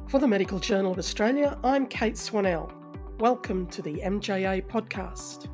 For the Medical Journal of Australia, I'm Kate Swanell. Welcome to the MJA podcast.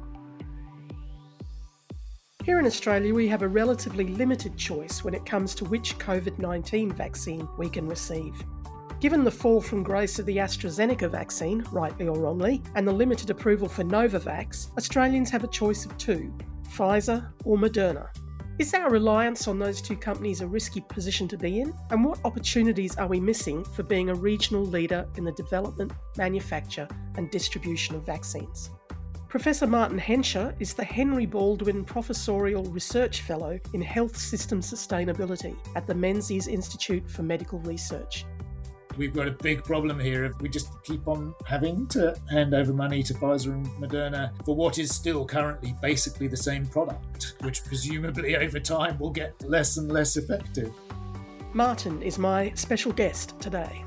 Here in Australia, we have a relatively limited choice when it comes to which COVID-19 vaccine we can receive. Given the fall from grace of the AstraZeneca vaccine, rightly or wrongly, and the limited approval for Novavax, Australians have a choice of two, Pfizer or Moderna. Is our reliance on those two companies a risky position to be in? And what opportunities are we missing for being a regional leader in the development, manufacture and distribution of vaccines? Professor Martin Henscher is the Henry Baldwin Professorial Research Fellow in Health System Sustainability at the Menzies Institute for Medical Research. We've got a big problem here if we just keep on having to hand over money to Pfizer and Moderna for what is still currently basically the same product, which presumably over time will get less and less effective. Martin is my special guest today.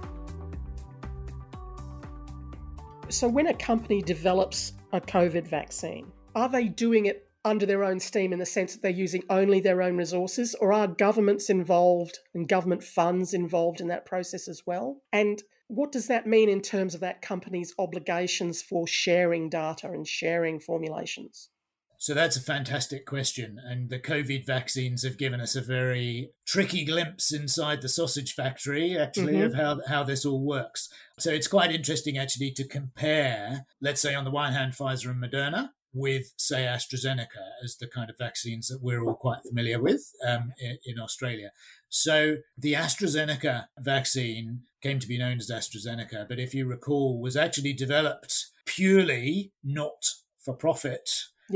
So when a company develops a COVID vaccine, are they doing it under their own steam in the sense that they're using only their own resources, or are governments involved and government funds involved in that process as well? And what does that mean in terms of that company's obligations for sharing data and sharing formulations? So that's a fantastic question. And the COVID vaccines have given us a very tricky glimpse inside the sausage factory, actually, of how this all works. So it's quite interesting, actually, to compare, let's say, on the one hand, Pfizer and Moderna, with, say, AstraZeneca as the kind of vaccines that we're all quite familiar with in Australia. So the AstraZeneca vaccine came to be known as AstraZeneca, but if you recall, was actually developed purely not for profit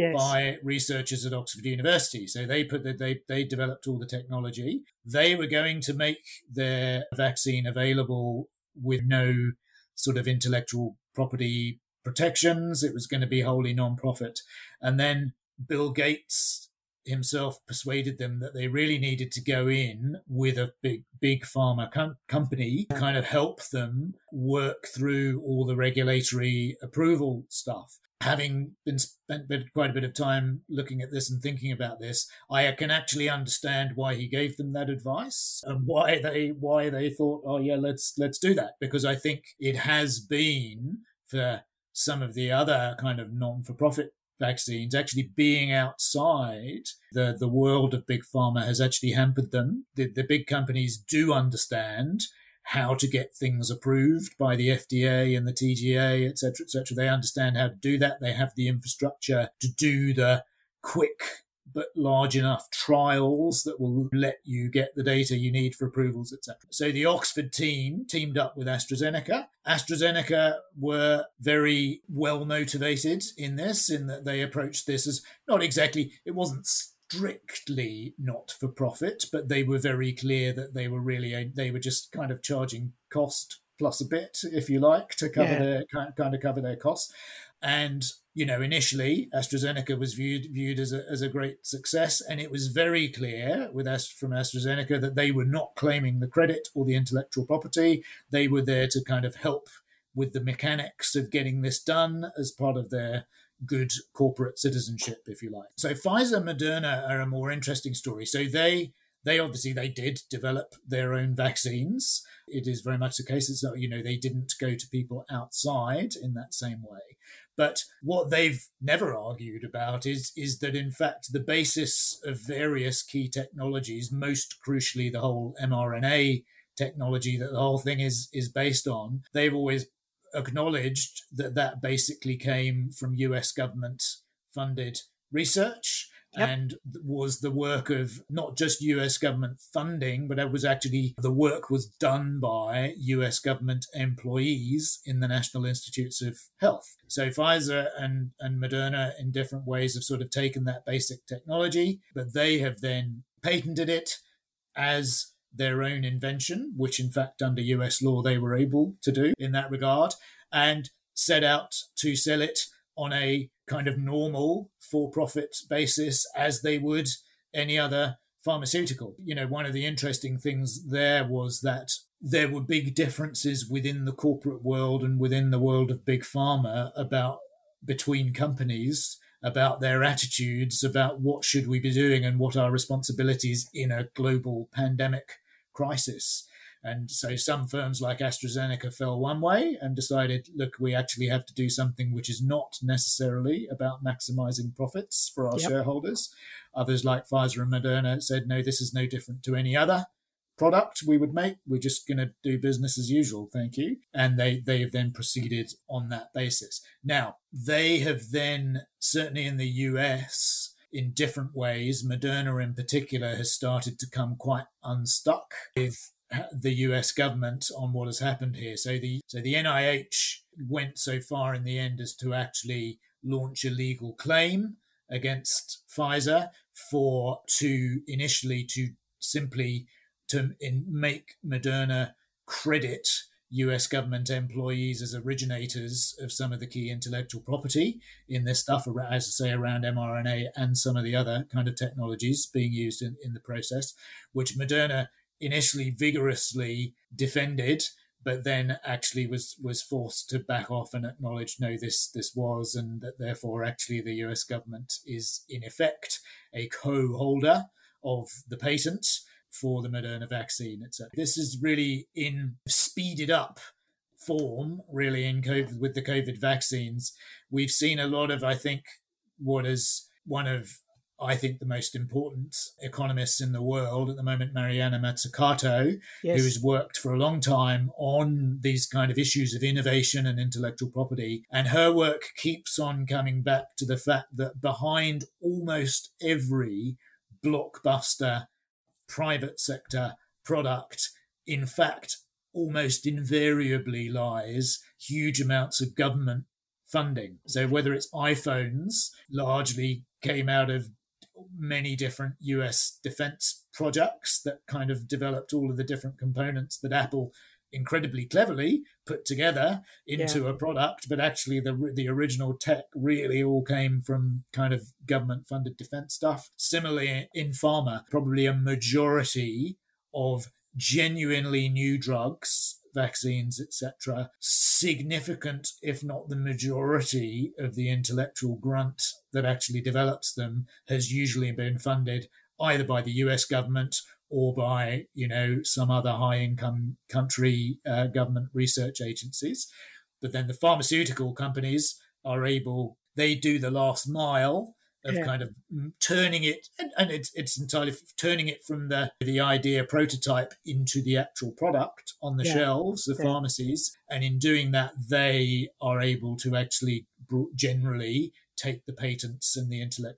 by researchers at Oxford University. So they developed all the technology. They were going to make their vaccine available with no sort of intellectual property protections. It was going to be wholly non-profit. And then Bill Gates himself persuaded them that they really needed to go in with a big pharma company to kind of help them work through all the regulatory approval stuff. Having been spent quite a bit of time looking at this and thinking about this, I can actually understand why he gave them that advice and why they thought, oh yeah, let's do that. Because I think it has been, for some of the other kind of non-for-profit vaccines, actually being outside the world of big pharma has actually hampered them. The big companies do understand how to get things approved by the FDA and the TGA, et cetera, et cetera. They understand how to do that. They have the infrastructure to do the quick but large enough trials that will let you get the data you need for approvals, etc. So the Oxford team teamed up with AstraZeneca. AstraZeneca were very well motivated in this, in that they approached this as not exactly, it wasn't strictly not for profit, but they were very clear that they were just kind of charging cost plus a bit, if you like, to cover cover their costs. And initially AstraZeneca was viewed as a great success, and it was very clear from AstraZeneca that they were not claiming the credit or the intellectual property. They were there to kind of help with the mechanics of getting this done as part of their good corporate citizenship, if you like. So Pfizer and Moderna are a more interesting story. So they obviously did develop their own vaccines. It is very much the case that, they didn't go to people outside in that same way. But what they've never argued about is that, in fact, the basis of various key technologies, most crucially the whole mRNA technology that the whole thing is based on, they've always acknowledged that basically came from US government-funded research. Yep. And was the work of not just US government funding, but it was actually the work was done by US government employees in the National Institutes of Health. So Pfizer and Moderna in different ways have sort of taken that basic technology, but they have then patented it as their own invention, which in fact under US law they were able to do in that regard, and set out to sell it on a kind of normal for-profit basis as they would any other pharmaceutical. One of the interesting things there was that there were big differences within the corporate world and within the world of big pharma between companies about their attitudes about what should we be doing and what are responsibilities in a global pandemic crisis. And so some firms like AstraZeneca fell one way and decided, look, we actually have to do something which is not necessarily about maximizing profits for our shareholders. Others like Pfizer and Moderna said, no, this is no different to any other product we would make. We're just going to do business as usual, thank you. And they have then proceeded on that basis. Now, they have then, certainly in the US, in different ways, Moderna in particular has started to come quite unstuck with the US government on what has happened here. So the NIH went so far in the end as to actually launch a legal claim against Pfizer initially to simply make Moderna credit US government employees as originators of some of the key intellectual property in this stuff, as I say, around mRNA and some of the other kind of technologies being used in the process, which Moderna initially vigorously defended, but then actually was forced to back off and acknowledge, no, this was, and that therefore actually the US government is in effect a co-holder of the patent for the Moderna vaccine, etc. This is really in speeded up form, really, in COVID, with the COVID vaccines. We've seen a lot of, I think, what is one of, I think, the most important economists in the world at the moment, Mariana Mazzucato, who has worked for a long time on these kind of issues of innovation and intellectual property. And her work keeps on coming back to the fact that behind almost every blockbuster private sector product, in fact, almost invariably lies huge amounts of government funding. So whether it's iPhones, largely came out of many different US defense projects that kind of developed all of the different components that Apple incredibly cleverly put together into a product, but actually the original tech really all came from kind of government funded defense stuff. Similarly, in pharma, probably a majority of genuinely new drugs, vaccines, etc., significant, if not the majority of the intellectual grunt that actually develops them has usually been funded either by the US government or by, some other high-income country government research agencies. But then the pharmaceutical companies they do the last mile of kind of turning it, and it's entirely turning it from the idea prototype into the actual product on the shelves of pharmacies. And in doing that, they are able to actually generally take the patents and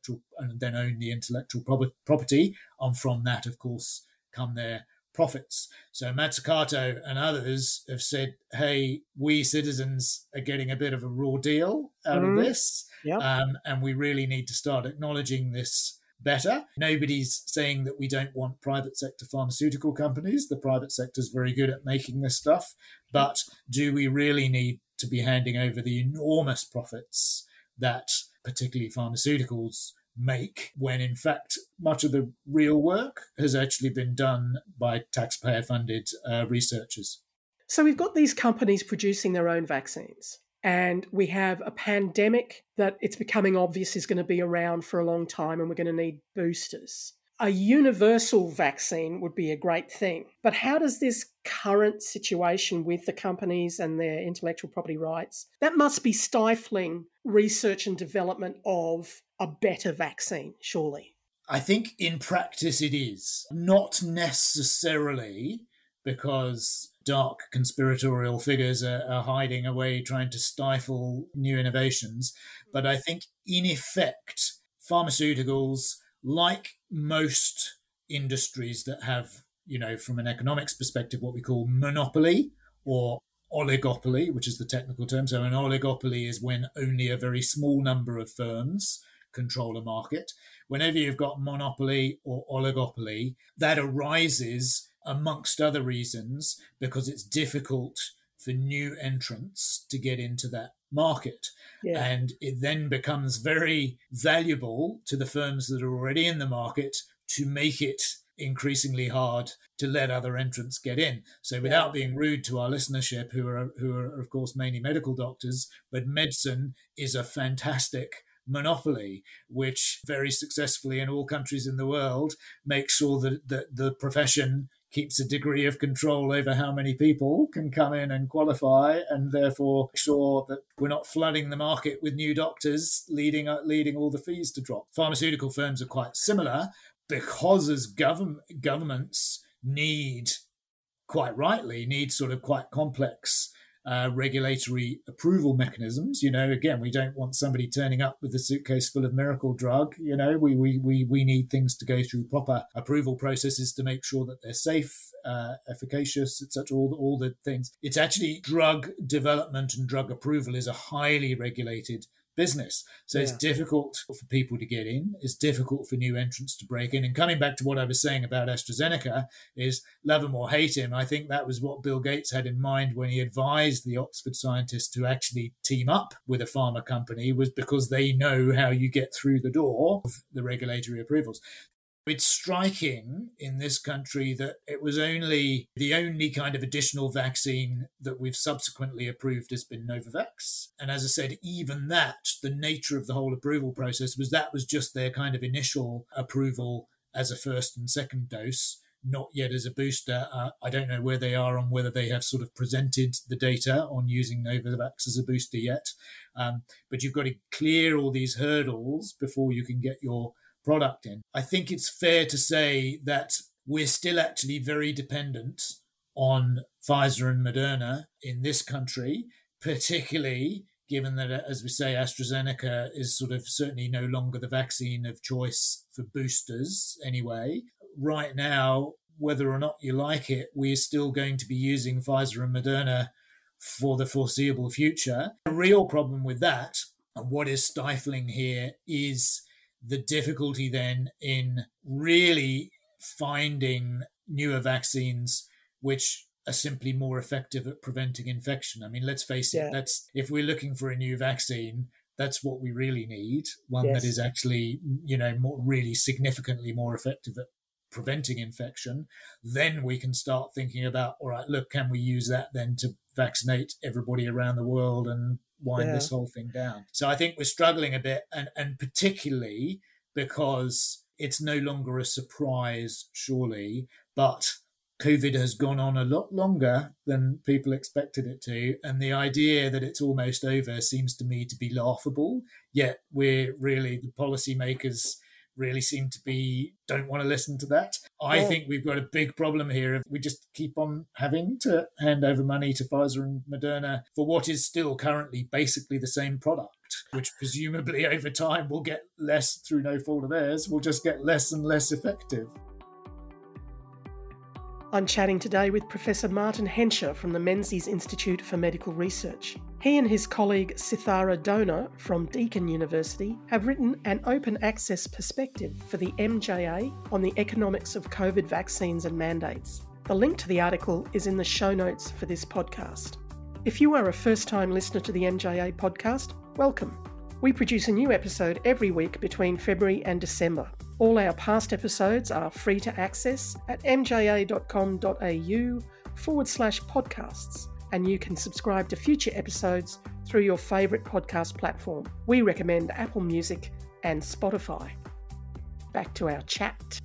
then own the intellectual property. And from that, of course, come their profits. So Mazzucato and others have said, hey, we citizens are getting a bit of a raw deal out of this. And we really need to start acknowledging this better. Nobody's saying that we don't want private sector pharmaceutical companies. The private sector is very good at making this stuff. But do we really need to be handing over the enormous profits that particularly pharmaceuticals make, when in fact much of the real work has actually been done by taxpayer-funded researchers? So we've got these companies producing their own vaccines, and we have a pandemic that it's becoming obvious is going to be around for a long time, and we're going to need boosters. A universal vaccine would be a great thing. But how does this current situation with the companies and their intellectual property rights, that must be stifling research and development of a better vaccine, surely? I think in practice it is. Not necessarily because dark conspiratorial figures are hiding away trying to stifle new innovations. But I think in effect, pharmaceuticals, like most industries that have, from an economics perspective, what we call monopoly or oligopoly, which is the technical term. So an oligopoly is when only a very small number of firms control a market. Whenever you've got monopoly or oligopoly, that arises, amongst other reasons, because it's difficult for new entrants to get into that market. And it then becomes very valuable to the firms that are already in the market to make it increasingly hard to let other entrants get in. So without being rude to our listenership, who are of course mainly medical doctors, but medicine is a fantastic monopoly, which very successfully in all countries in the world makes sure that the profession keeps a degree of control over how many people can come in and qualify, and therefore ensure that we're not flooding the market with new doctors, leading all the fees to drop. Pharmaceutical firms are quite similar because as governments quite rightly need sort of quite complex regulatory approval mechanisms. Again, we don't want somebody turning up with a suitcase full of miracle drug. We need things to go through proper approval processes to make sure that they're safe, efficacious, etc. All the things. It's actually drug development and drug approval is a highly regulated business. So It's difficult for people to get in. It's difficult for new entrants to break in. And coming back to what I was saying about AstraZeneca is love him or hate him. I think that was what Bill Gates had in mind when he advised the Oxford scientists to actually team up with a pharma company, was because they know how you get through the door of the regulatory approvals. It's striking in this country that it was the only kind of additional vaccine that we've subsequently approved has been Novavax. And as I said, even that, the nature of the whole approval process was just their kind of initial approval as a first and second dose, not yet as a booster. I don't know where they are on whether they have sort of presented the data on using Novavax as a booster yet. But you've got to clear all these hurdles before you can get your product in. I think it's fair to say that we're still actually very dependent on Pfizer and Moderna in this country, particularly given that, as we say, AstraZeneca is sort of certainly no longer the vaccine of choice for boosters anyway. Right now, whether or not you like it, we're still going to be using Pfizer and Moderna for the foreseeable future. The real problem with that, and what is stifling here, is the difficulty then in really finding newer vaccines which are simply more effective at preventing infection. I mean, let's face it, if we're looking for a new vaccine, that's what we really need, one that is actually, really significantly more effective at preventing infection. Then we can start thinking about, all right, look, can we use that then to vaccinate everybody around the world and wind this whole thing down? So I think we're struggling a bit, and particularly because it's no longer a surprise, surely, but COVID has gone on a lot longer than people expected it to, and the idea that it's almost over seems to me to be laughable, yet the policymakers really don't want to listen to that. I think we've got a big problem here if we just keep on having to hand over money to Pfizer and Moderna for what is still currently basically the same product, which presumably over time will get less, through no fault of theirs, will just get less and less effective. I'm chatting today with Professor Martin Henscher from the Menzies Institute for Medical Research. He and his colleague Sithara Dona from Deakin University have written an open access perspective for the MJA on the economics of COVID vaccines and mandates. The link to the article is in the show notes for this podcast. If you are a first-time listener to the MJA podcast, welcome. We produce a new episode every week between February and December. All our past episodes are free to access at mja.com.au/podcasts, and you can subscribe to future episodes through your favourite podcast platform. We recommend Apple Music and Spotify. Back to our chat.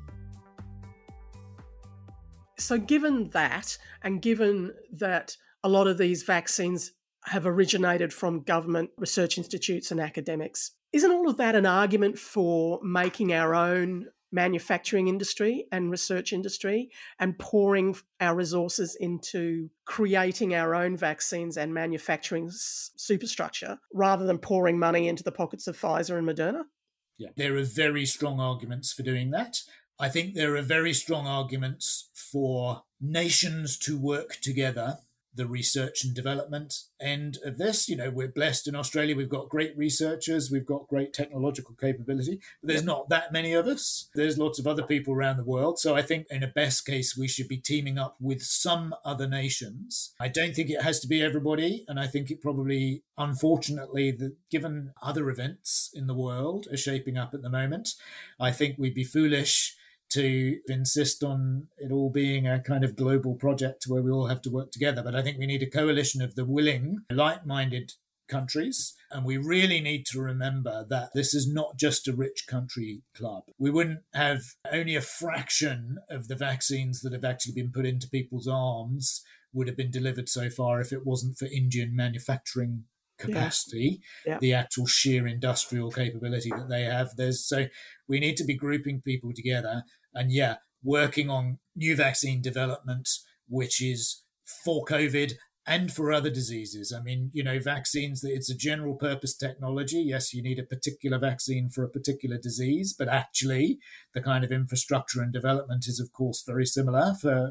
So given that, and given that a lot of these vaccines have originated from government research institutes and academics, isn't all of that an argument for making our own manufacturing industry and research industry and pouring our resources into creating our own vaccines and manufacturing superstructure rather than pouring money into the pockets of Pfizer and Moderna? Yeah, there are very strong arguments for doing that. I think there are very strong arguments for nations to work together, the research and development end of this. We're blessed in Australia. We've got great researchers. We've got great technological capability. But there's not that many of us. There's lots of other people around the world. So I think in a best case, we should be teaming up with some other nations. I don't think it has to be everybody. And I think it probably, unfortunately, given other events in the world are shaping up at the moment, I think we'd be foolish to insist on it all being a kind of global project where we all have to work together. But I think we need a coalition of the willing, like-minded countries. And we really need to remember that this is not just a rich country club. We wouldn't have only a fraction of the vaccines that have actually been put into people's arms would have been delivered so far if it wasn't for Indian manufacturing capacity, the actual sheer industrial capability that they have. So we need to be grouping people together and working on new vaccine development, which is for COVID and for other diseases. I mean, vaccines, it's a general purpose technology. Yes, you need a particular vaccine for a particular disease, but actually the kind of infrastructure and development is, of course, very similar for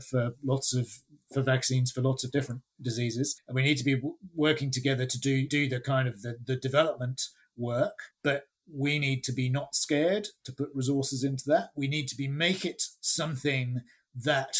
vaccines for lots of different diseases. And we need to be working together to do the kind of the development work, but we need to be not scared to put resources into that. We need to make it something that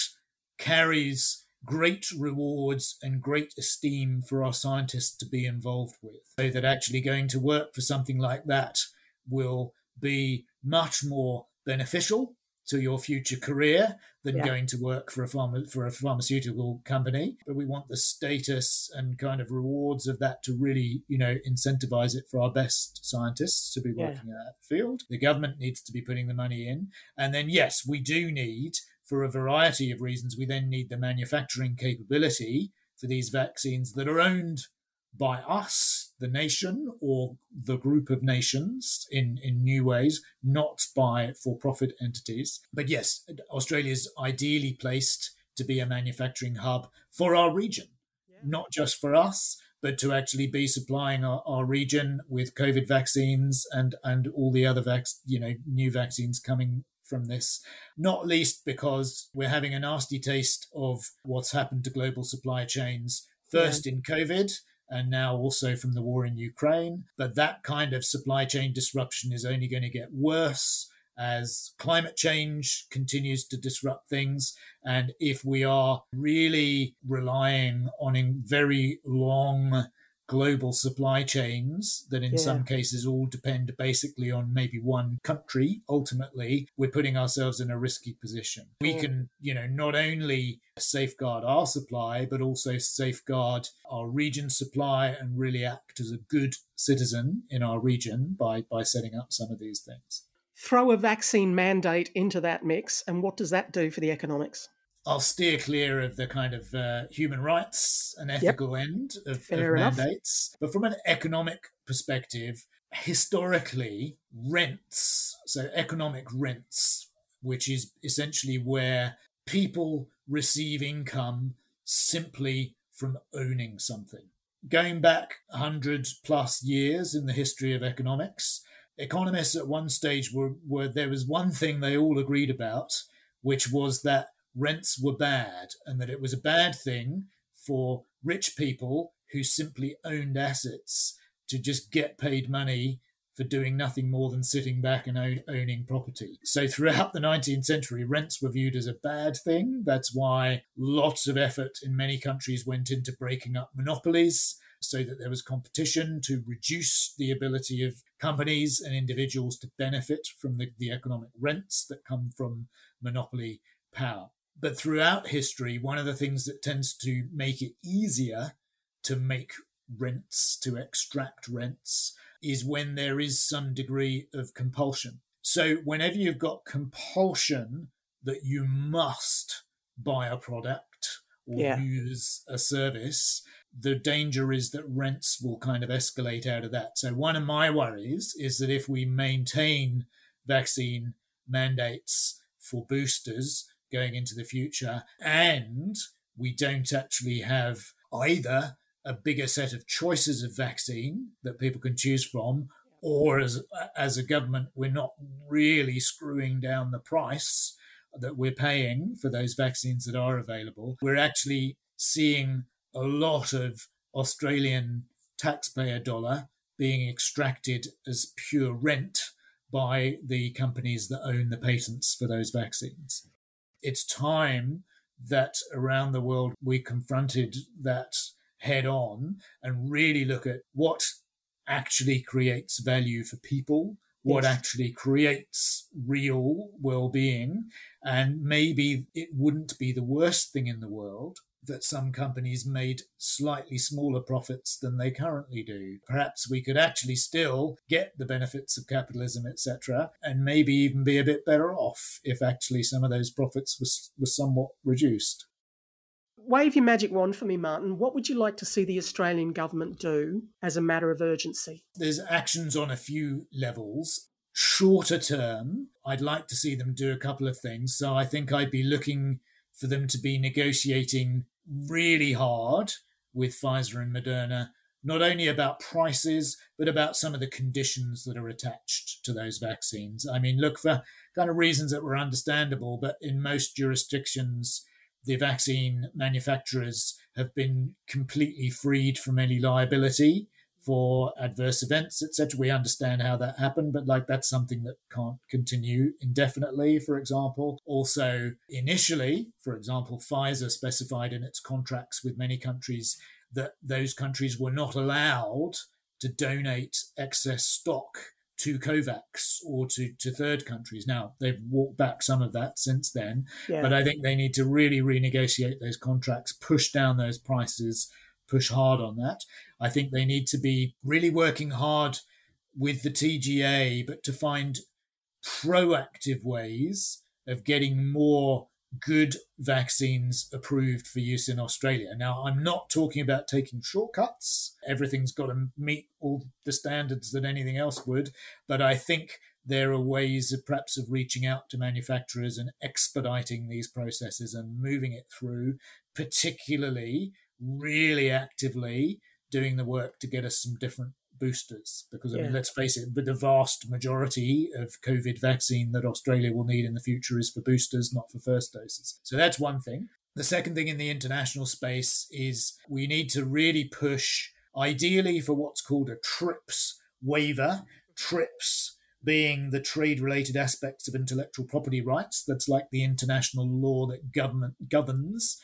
carries great rewards and great esteem for our scientists to be involved with, so that actually going to work for something like that will be much more beneficial to your future career than going to work for a pharmaceutical company. But we want the status and kind of rewards of that to really, incentivize it for our best scientists to be working in that field. The government needs to be putting the money in. And then, yes, we do need, for a variety of reasons, we then need the manufacturing capability for these vaccines that are owned by us, the nation, or the group of nations in new ways, not by for-profit entities. But yes, Australia is ideally placed to be a manufacturing hub for our region, not just for us, but to actually be supplying our region with COVID vaccines and all the other new vaccines coming from this, not least because we're having a nasty taste of what's happened to global supply chains, first in COVID, and now also from the war in Ukraine. But that kind of supply chain disruption is only going to get worse as climate change continues to disrupt things. And if we are really relying on very long global supply chains that in some cases all depend basically on maybe one country, ultimately, we're putting ourselves in a risky position. We can, not only safeguard our supply, but also safeguard our region's supply and really act as a good citizen in our region by setting up some of these things. Throw a vaccine mandate into that mix, and what does that do for the economics? I'll steer clear of the kind of human rights and ethical end of mandates. But from an economic perspective, historically, rents, so economic rents, which is essentially where people receive income simply from owning something. Going back 100 plus years in the history of economics, economists at one stage were there was one thing they all agreed about, which was that rents were bad and that it was a bad thing for rich people who simply owned assets to just get paid money for doing nothing more than sitting back and owning property. So throughout the 19th century, rents were viewed as a bad thing. That's why lots of effort in many countries went into breaking up monopolies so that there was competition to reduce the ability of companies and individuals to benefit from the economic rents that come from monopoly power. But throughout history, one of the things that tends to make it easier to make rents, to extract rents, is when there is some degree of compulsion. So whenever you've got compulsion that you must buy a product or use a service, the danger is that rents will kind of escalate out of that. So one of my worries is that if we maintain vaccine mandates for boosters going into the future, and we don't actually have either a bigger set of choices of vaccine that people can choose from, or as a government, we're not really screwing down the price that we're paying for those vaccines that are available. We're actually seeing a lot of Australian taxpayer dollar being extracted as pure rent by the companies that own the patents for those vaccines. It's time that around the world we confronted that head on and really look at what actually creates value for people, what actually creates real well-being. And maybe it wouldn't be the worst thing in the world that some companies made slightly smaller profits than they currently do. Perhaps we could actually still get the benefits of capitalism, etc., and maybe even be a bit better off if actually some of those profits was somewhat reduced. Wave your magic wand for me, Martin. What would you like to see the Australian government do as a matter of urgency? There's actions on a few levels. Shorter term, I'd like to see them do a couple of things. So I think I'd be looking for them to be negotiating really hard with Pfizer and Moderna, not only about prices, but about some of the conditions that are attached to those vaccines. I mean, look, for kind of reasons that were understandable, but in most jurisdictions, the vaccine manufacturers have been completely freed from any liability for adverse events, etc. We understand how that happened, but that's something that can't continue indefinitely, for example. Also, initially, for example, Pfizer specified in its contracts with many countries that those countries were not allowed to donate excess stock to COVAX or to third countries. Now, they've walked back some of that since then, but I think they need to really renegotiate those contracts, push down those prices, push hard on that. I think they need to be really working hard with the TGA, but to find proactive ways of getting more good vaccines approved for use in Australia. Now, I'm not talking about taking shortcuts. Everything's got to meet all the standards that anything else would. But I think there are ways of perhaps of reaching out to manufacturers and expediting these processes and moving it through, particularly really actively doing the work to get us some different boosters, because I mean, let's face it, but the vast majority of COVID vaccine that Australia will need in the future is for boosters, not for first doses. So that's one thing. The second thing in the international space is we need to really push, ideally, for what's called a TRIPS waiver. TRIPS being the trade-related aspects of intellectual property rights. That's like the international law that governs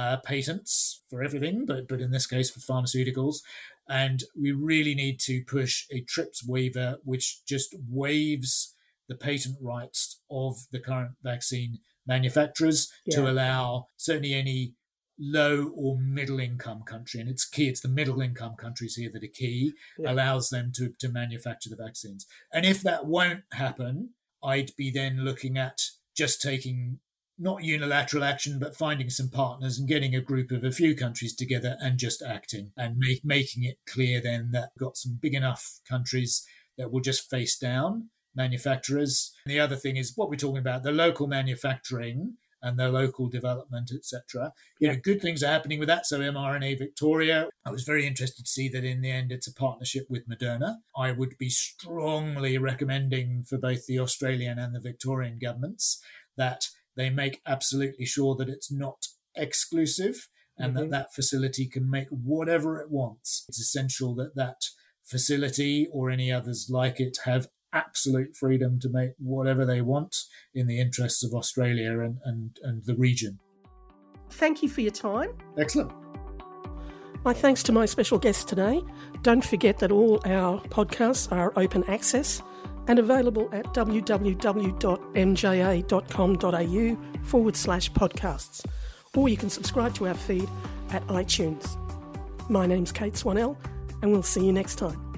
patents for everything, but in this case for pharmaceuticals. And we really need to push a TRIPS waiver, which just waives the patent rights of the current vaccine manufacturers to allow certainly any low or middle income country, and it's key, it's the middle income countries here that are key, allows them to manufacture the vaccines. And if that won't happen, I'd be then looking at just taking not unilateral action, but finding some partners and getting a group of a few countries together and just acting and making it clear then that we've got some big enough countries that will just face down manufacturers. And the other thing is what we're talking about, the local manufacturing and the local development, etc. Good things are happening with that. So mRNA Victoria, I was very interested to see that in the end it's a partnership with Moderna. I would be strongly recommending for both the Australian and the Victorian governments that they make absolutely sure that it's not exclusive and that facility can make whatever it wants. It's essential that that facility or any others like it have absolute freedom to make whatever they want in the interests of Australia and the region. Thank you for your time. Excellent. My thanks to my special guest today. Don't forget that all our podcasts are open access and available at www.mja.com.au/podcasts, or you can subscribe to our feed at iTunes. My name's Kate Swanell, and we'll see you next time.